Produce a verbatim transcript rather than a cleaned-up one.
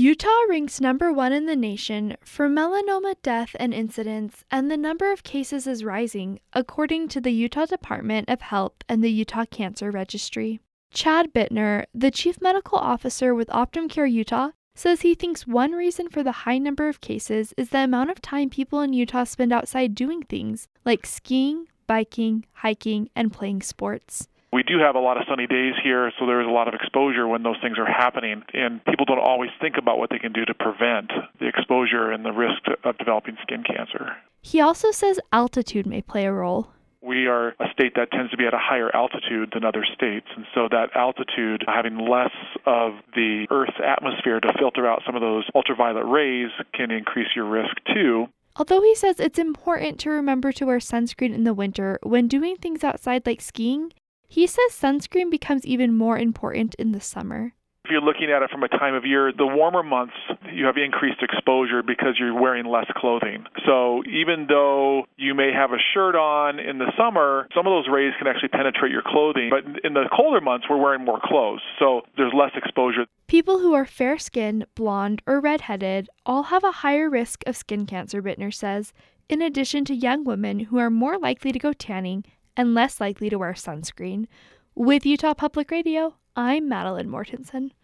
Utah ranks number one in the nation for melanoma death and incidence, and the number of cases is rising, according to the Utah Department of Health and the Utah Cancer Registry. Chad Bittner, the chief medical officer with Optum Care Utah, says he thinks one reason for the high number of cases is the amount of time people in Utah spend outside doing things like skiing, biking, hiking, and playing sports. We do have a lot of sunny days here, so there is a lot of exposure when those things are happening, and people don't always think about what they can do to prevent the exposure and the risk of developing skin cancer. He also says altitude may play a role. We are a state that tends to be at a higher altitude than other states, and so that altitude, having less of the Earth's atmosphere to filter out some of those ultraviolet rays, can increase your risk too. Although he says it's important to remember to wear sunscreen in the winter when doing things outside like skiing, he says sunscreen becomes even more important in the summer. If you're looking at it from a time of year, the warmer months, you have increased exposure because you're wearing less clothing. So even though you may have a shirt on in the summer, some of those rays can actually penetrate your clothing. But in the colder months, we're wearing more clothes, so there's less exposure. People who are fair-skinned, blonde, or redheaded all have a higher risk of skin cancer, Bittner says, in addition to young women who are more likely to go tanning and less likely to wear sunscreen. With Utah Public Radio, I'm Madeline Mortensen.